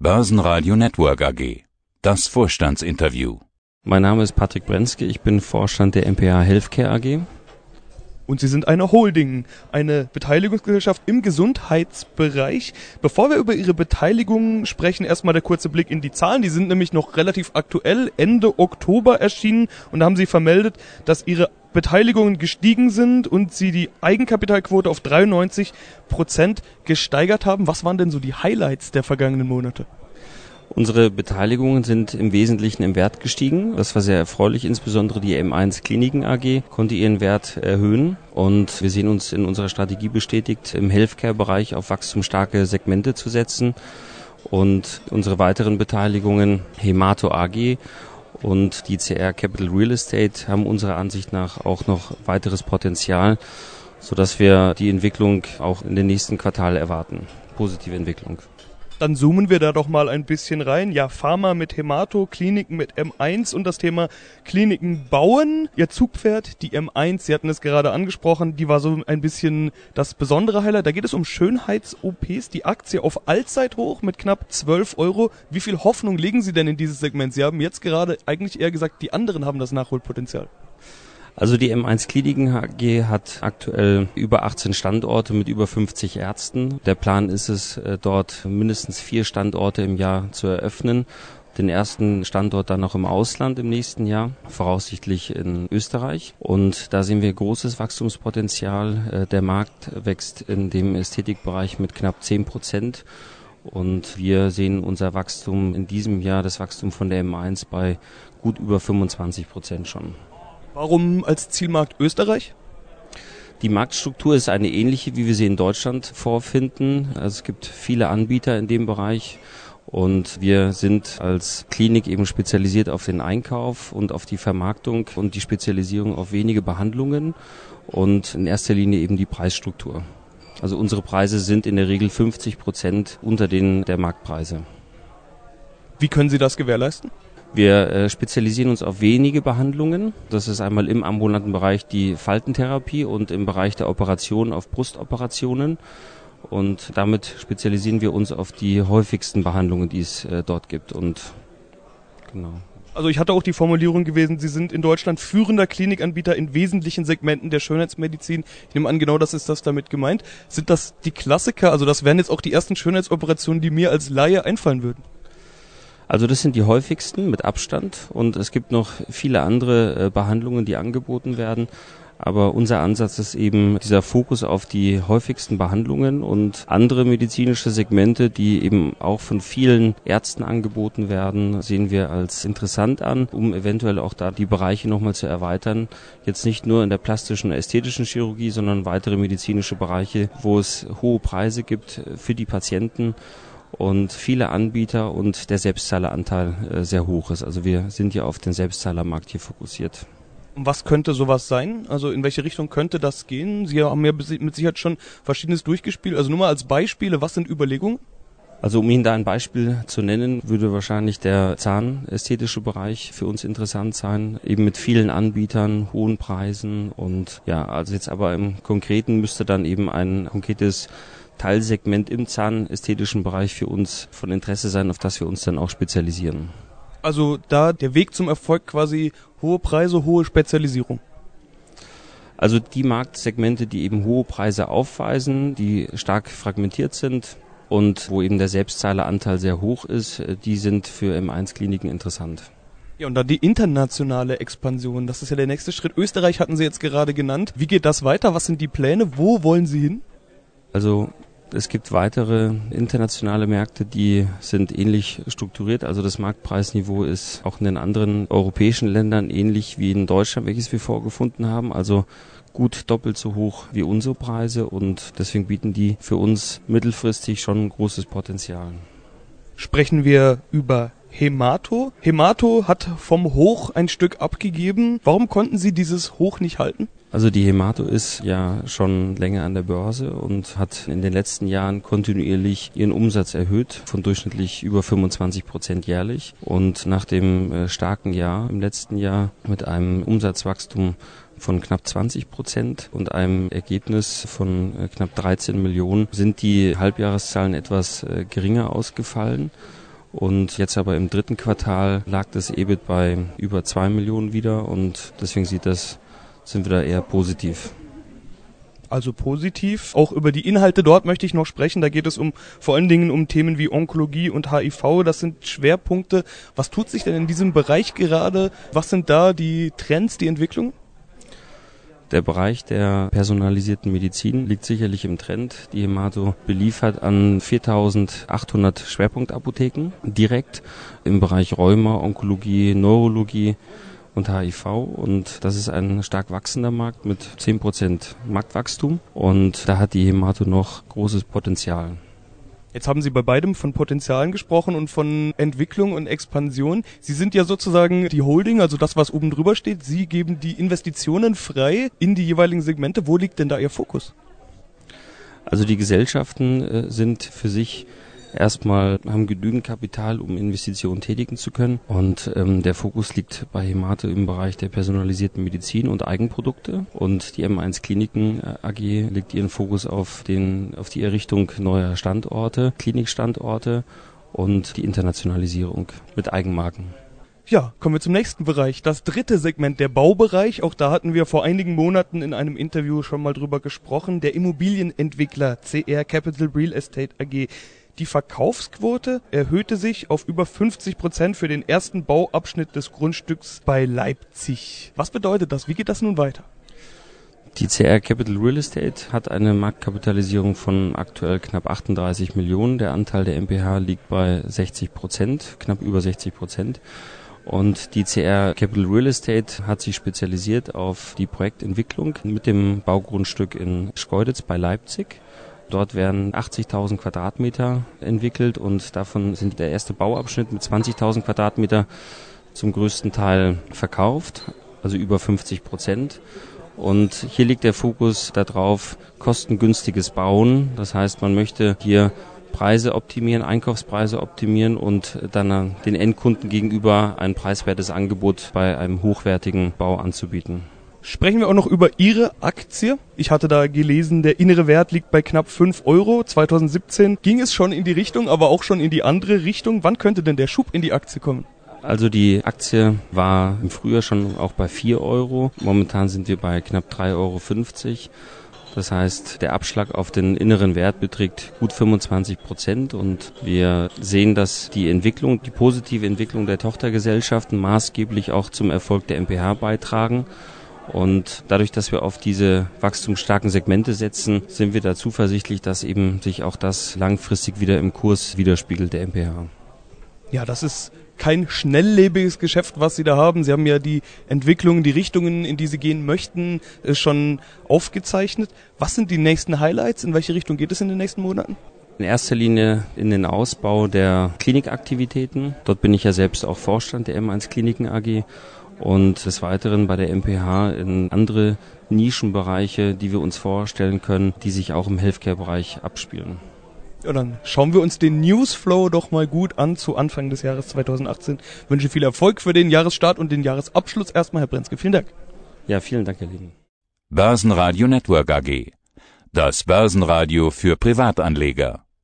Börsenradio Network AG. Das Vorstandsinterview. Mein Name ist Patrick Brenzke, ich bin Vorstand der MPH Healthcare AG. Und Sie sind eine Holding, eine Beteiligungsgesellschaft im Gesundheitsbereich. Bevor wir über Ihre Beteiligung sprechen, erstmal der kurze Blick in die Zahlen. Die sind nämlich noch relativ aktuell, Ende Oktober erschienen. Und da haben Sie vermeldet, dass Ihre Beteiligungen gestiegen sind und Sie die Eigenkapitalquote auf 93% gesteigert haben. Was waren denn so die Highlights der vergangenen Monate? Unsere Beteiligungen sind im Wesentlichen im Wert gestiegen. Das war sehr erfreulich, insbesondere die M1 Kliniken AG konnte ihren Wert erhöhen. Und wir sehen uns in unserer Strategie bestätigt, im Healthcare-Bereich auf wachstumsstarke Segmente zu setzen. Und unsere weiteren Beteiligungen, Hemato AG und die CR Capital Real Estate, haben unserer Ansicht nach auch noch weiteres Potenzial, sodass wir die Entwicklung auch in den nächsten Quartalen erwarten. Positive Entwicklung. Dann zoomen wir da doch mal ein bisschen rein. Ja, Pharma mit Hemato, Kliniken mit M1 und das Thema Kliniken bauen. Ihr Zugpferd, die M1, Sie hatten es gerade angesprochen, die war so ein bisschen das besondere Highlight. Da geht es um Schönheits-OPs, die Aktie auf Allzeithoch mit knapp 12 Euro. Wie viel Hoffnung legen Sie denn in dieses Segment? Sie haben jetzt gerade eigentlich eher gesagt, die anderen haben das Nachholpotenzial. Also die M1 Kliniken AG hat aktuell über 18 Standorte mit über 50 Ärzten. Der Plan ist es, dort mindestens 4 Standorte im Jahr zu eröffnen. Den ersten Standort dann noch im Ausland im nächsten Jahr, voraussichtlich in Österreich. Und da sehen wir großes Wachstumspotenzial. Der Markt wächst in dem Ästhetikbereich mit knapp 10%. Und wir sehen unser Wachstum in diesem Jahr, das Wachstum von der M1 bei gut über 25% schon. Warum als Zielmarkt Österreich? Die Marktstruktur ist eine ähnliche, wie wir sie in Deutschland vorfinden. Also es gibt viele Anbieter in dem Bereich und wir sind als Klinik eben spezialisiert auf den Einkauf und auf die Vermarktung und die Spezialisierung auf wenige Behandlungen und in erster Linie eben die Preisstruktur. Also unsere Preise sind in der Regel 50% unter denen der Marktpreise. Wie können Sie das gewährleisten? Wir spezialisieren uns auf wenige Behandlungen. Das ist einmal im ambulanten Bereich die Faltentherapie und im Bereich der Operation auf Brustoperationen. Und damit spezialisieren wir uns auf die häufigsten Behandlungen, die es dort gibt. Und genau. Also ich hatte auch die Formulierung gewesen, Sie sind in Deutschland führender Klinikanbieter in wesentlichen Segmenten der Schönheitsmedizin. Ich nehme an, genau das ist das damit gemeint. Sind das die Klassiker? Also das wären jetzt auch die ersten Schönheitsoperationen, die mir als Laie einfallen würden. Also das sind die häufigsten mit Abstand und es gibt noch viele andere Behandlungen, die angeboten werden. Aber unser Ansatz ist eben dieser Fokus auf die häufigsten Behandlungen und andere medizinische Segmente, die eben auch von vielen Ärzten angeboten werden, sehen wir als interessant an, um eventuell auch da die Bereiche nochmal zu erweitern. Jetzt nicht nur in der plastischen und ästhetischen Chirurgie, sondern weitere medizinische Bereiche, wo es hohe Preise gibt für die Patienten und viele Anbieter und der Selbstzahleranteil sehr hoch ist. Also wir sind ja auf den Selbstzahlermarkt hier fokussiert. Und was könnte sowas sein? Also in welche Richtung könnte das gehen? Sie haben ja mit Sicherheit schon Verschiedenes durchgespielt. Also nur mal als Beispiele, was sind Überlegungen? Also um Ihnen da ein Beispiel zu nennen, würde wahrscheinlich der zahnästhetische Bereich für uns interessant sein, eben mit vielen Anbietern, hohen Preisen und ja, also jetzt aber im Konkreten müsste dann eben ein konkretes Teilsegment im zahnästhetischen Bereich für uns von Interesse sein, auf das wir uns dann auch spezialisieren. Also da der Weg zum Erfolg quasi hohe Preise, hohe Spezialisierung. Also die Marktsegmente, die eben hohe Preise aufweisen, die stark fragmentiert sind und wo eben der Selbstzahleranteil sehr hoch ist, die sind für M1-Kliniken interessant. Ja, und dann die internationale Expansion, das ist ja der nächste Schritt. Österreich hatten Sie jetzt gerade genannt. Wie geht das weiter? Was sind die Pläne? Wo wollen Sie hin? Also es gibt weitere internationale Märkte, die sind ähnlich strukturiert. Also das Marktpreisniveau ist auch in den anderen europäischen Ländern ähnlich wie in Deutschland, welches wir vorgefunden haben. Also gut doppelt so hoch wie unsere Preise und deswegen bieten die für uns mittelfristig schon ein großes Potenzial. Sprechen wir über Hemato. Hemato hat vom Hoch ein Stück abgegeben. Warum konnten Sie dieses Hoch nicht halten? Also die Hemato ist ja schon länger an der Börse und hat in den letzten Jahren kontinuierlich ihren Umsatz erhöht, von durchschnittlich über 25% jährlich. Und nach dem starken Jahr im letzten Jahr mit einem Umsatzwachstum von knapp 20% und einem Ergebnis von knapp 13 Millionen sind die Halbjahreszahlen etwas geringer ausgefallen. Und jetzt aber im dritten Quartal lag das EBIT bei über 2 Millionen wieder und deswegen sind wir da eher positiv. Also positiv. Auch über die Inhalte dort möchte ich noch sprechen. Da geht es vor allen Dingen um Themen wie Onkologie und HIV. Das sind Schwerpunkte. Was tut sich denn in diesem Bereich gerade? Was sind da die Trends, die Entwicklungen? Der Bereich der personalisierten Medizin liegt sicherlich im Trend. Die Hemato beliefert an 4.800 Schwerpunktapotheken direkt im Bereich Rheuma, Onkologie, Neurologie und HIV. Und das ist ein stark wachsender Markt mit 10% Marktwachstum. Und da hat die Hemato noch großes Potenzial. Jetzt haben Sie bei beidem von Potenzialen gesprochen und von Entwicklung und Expansion. Sie sind ja sozusagen die Holding, also das, was oben drüber steht. Sie geben die Investitionen frei in die jeweiligen Segmente. Wo liegt denn da Ihr Fokus? Also die Gesellschaften sind für sich haben genügend Kapital, um Investitionen tätigen zu können. Und der Fokus liegt bei Hemato im Bereich der personalisierten Medizin und Eigenprodukte. Und die M1 Kliniken AG legt ihren Fokus auf die Errichtung neuer Standorte, Klinikstandorte und die Internationalisierung mit Eigenmarken. Ja, kommen wir zum nächsten Bereich. Das dritte Segment, der Baubereich. Auch da hatten wir vor einigen Monaten in einem Interview schon mal drüber gesprochen. Der Immobilienentwickler CR Capital Real Estate AG. Die Verkaufsquote erhöhte sich auf über 50% für den ersten Bauabschnitt des Grundstücks bei Leipzig. Was bedeutet das? Wie geht das nun weiter? Die CR Capital Real Estate hat eine Marktkapitalisierung von aktuell knapp 38 Millionen. Der Anteil der MPH liegt bei 60%, knapp über 60%. Und die CR Capital Real Estate hat sich spezialisiert auf die Projektentwicklung mit dem Baugrundstück in Schkeuditz bei Leipzig. Dort werden 80.000 Quadratmeter entwickelt und davon sind der erste Bauabschnitt mit 20.000 Quadratmeter zum größten Teil verkauft, also über 50%. Und hier liegt der Fokus darauf, kostengünstiges Bauen. Das heißt, man möchte hier Preise optimieren, Einkaufspreise optimieren und dann den Endkunden gegenüber ein preiswertes Angebot bei einem hochwertigen Bau anzubieten. Sprechen wir auch noch über Ihre Aktie. Ich hatte da gelesen, der innere Wert liegt bei knapp 5 Euro. 2017 ging es schon in die Richtung, aber auch schon in die andere Richtung. Wann könnte denn der Schub in die Aktie kommen? Also die Aktie war im Frühjahr schon auch bei 4 Euro. Momentan sind wir bei knapp 3,50 Euro. Das heißt, der Abschlag auf den inneren Wert beträgt gut 25% und wir sehen, dass die positive Entwicklung der Tochtergesellschaften maßgeblich auch zum Erfolg der MPH beitragen. Und dadurch, dass wir auf diese wachstumsstarken Segmente setzen, sind wir da zuversichtlich, dass eben sich auch das langfristig wieder im Kurs widerspiegelt der MPH. Ja, das ist kein schnelllebiges Geschäft, was Sie da haben. Sie haben ja die Entwicklungen, die Richtungen, in die Sie gehen möchten, schon aufgezeichnet. Was sind die nächsten Highlights? In welche Richtung geht es in den nächsten Monaten? In erster Linie in den Ausbau der Klinikaktivitäten. Dort bin ich ja selbst auch Vorstand der M1 Kliniken AG. Und des Weiteren bei der MPH in andere Nischenbereiche, die wir uns vorstellen können, die sich auch im Healthcare-Bereich abspielen. Ja, dann schauen wir uns den Newsflow doch mal gut an zu Anfang des Jahres 2018. Ich wünsche viel Erfolg für den Jahresstart und den Jahresabschluss. Erstmal, Herr Brenzke, vielen Dank. Ja, vielen Dank, Herr Lieben. Börsenradio Network AG. Das Börsenradio für Privatanleger.